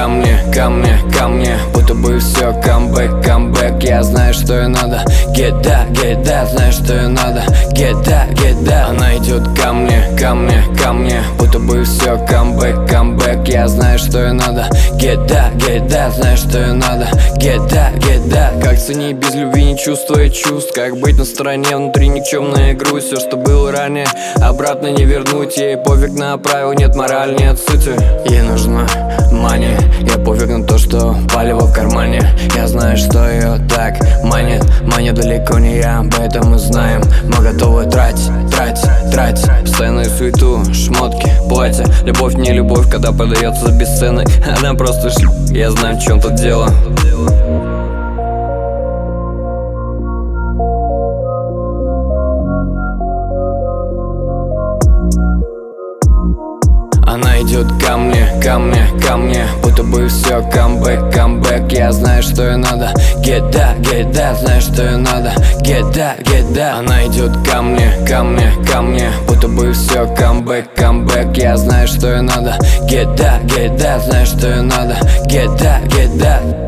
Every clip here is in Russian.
ко мне, ко мне, ко мне, будто бы все камбэк, камбэк. Я знаю, что ей надо, get that, знаю, что ей надо, get that. Она идет ко мне, ко мне, ко мне, будто бы все камбэк, камбэк. Я знаю, что ей надо, get that, знаю, что ей надо, get that. Как ценить без любви, не чувствуя чувств, как быть на стороне, внутри никчемная грусть. Все, что было ранее, обратно не вернуть. Ей пофиг на правила, нет морали, нет сути. Ей нужна мания, я пофиг на то, что палево в кармане. Я знаю, что ее так манит, манит далеко не я, об этом мы знаем. Мы готовы тратить постоянную суету, шмотки, платья. Любовь не любовь, когда продается за бесценок. Она просто я знаю, в чем тут дело. Она идет ко мне, ко мне, ко мне, будто бы все камбэк, камбэк. Я знаю, что ей надо, get that, знаю, что ей надо, get that. Она идет ко мне, ко мне, ко мне, будто бы все камбэк, камбэк. Я знаю, что ей надо, get that, знаю, что ей надо, get that.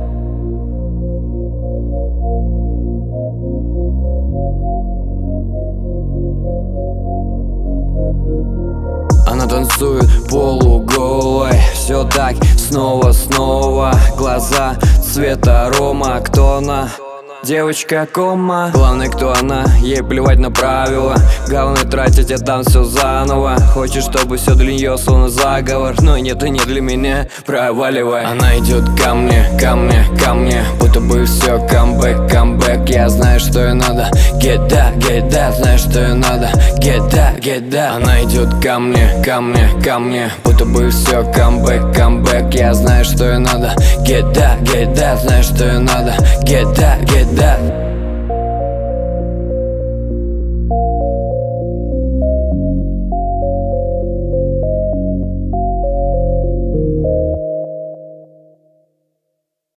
Она танцует полуголой, все так снова, глаза цвета рома. Кто она? Девочка кома. Главное, кто она, ей плевать на правила. Главное тратить, а там все заново. Хочешь, чтобы все для нее словно заговор, но нет и не для меня, проваливай. Она идет ко мне, ко мне, ко мне, будто бы все камбэк, камбэк. Я знаю, что ей надо, get that, знаю, что ей надо, get that. Она идет ко мне, ко мне, ко мне, будто бы все камбэк, камбэк. Я знаю, что ей надо, get that, знаю, что ей надо, get that.